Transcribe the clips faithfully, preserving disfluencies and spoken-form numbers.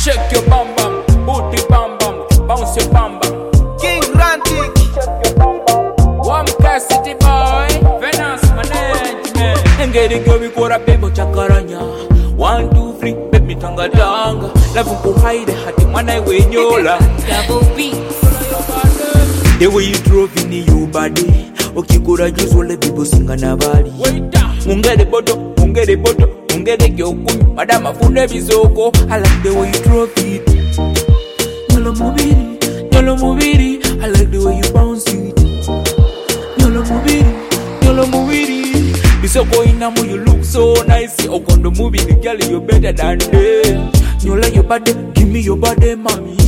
Shake your bam bam, booty bam bam, bounce your bam bam. King Rantic, One City boy, Venus management. Engeri girl we kora bebo chakaranya. One two three, baby tanga tanga. Love kuhaide hati mwana wenyola. Double beat. The way you drove in your body, okikura juzole bibo singa nabali. Mungere bodo, mungere bodo, mungere gyokunyu. Madama funde bizoko. I like the way you drove it. Nyolo mubiri, nyolo mubiri. I like the way you bounce it. Nyolo mubiri, nyolo mubiri. Bisoko inamu you look so nice. Okondo mubiri, girl you better than them. Nyola your body, give me your body, mommy.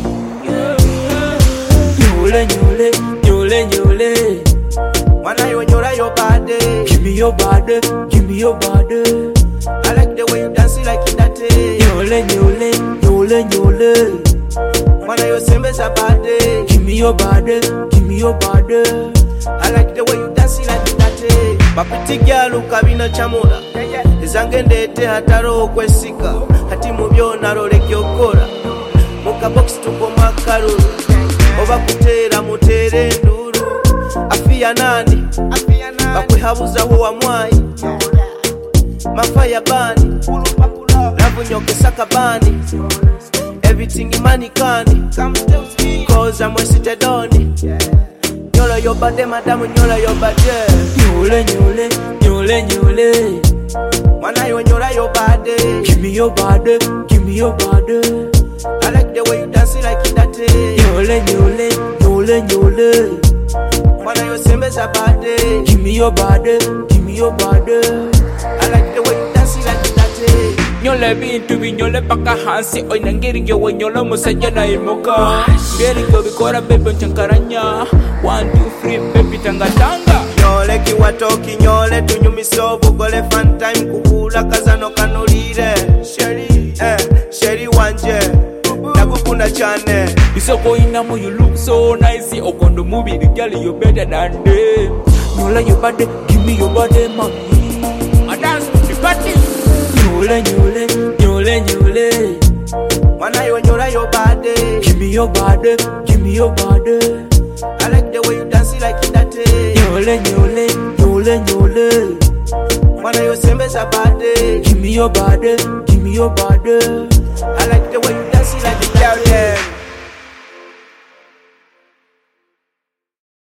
Nyole, nyole, nyole, nyole. wanna you nyola your body. Give me your body, give me your body. I like the way you dance it like that. Nyole, nyole, nyole, nyole. Wanna you sembeza body. Give me your body, give me your body. I like the way you dance it like that. Bapiti gyalu kabino chamula. Ezange ndete hataro okwesika. Hati mubyo nalolekya okola. Muka box tuko makarulu. Oba kutera mutere nduru. Afia nani? Bakwehabuza huwa mwai. Mafaya bani. Nabunyoke sakabani. Everything imani kani. Cause I'm wasted doni. Nyola your body, madam, nyola your body. Nyole, nyole, nyole, nyole. Wanna you nyola your body. Give me your body, give me your body. I like the way you dance it like that. Nyole, nyole, nyole, nyole. Wanna you sembeza body. Give me your body, give me your body. I like the way you dance it like that. Nyole bintu binyole paka hansi. Oina ngeri gyo nyole musajja na imoka. Ngeri gyo bikora bebe nchankaranya. One, two, three, baby tanga tanga. Nyole kiwatoki nyole tunyumisa obugole fan time kukula kazano kanulire. Sheri, eh, sheri wanje. Nakukunda chane. Bisoko inamu you look so nice. Okondo mubiri girl you better than them. Nyole your body, give me your body, mommy. I dance to the party. Nyole, nyole, nyole, nyole. Wanna you nyola your body. Give me your body, give me your body. I like the way you dance it like that. Nyole, nyole, nyole, nyole. Wanna you sembeza body. Give me your body, give me your body. I like the way you dance it like that.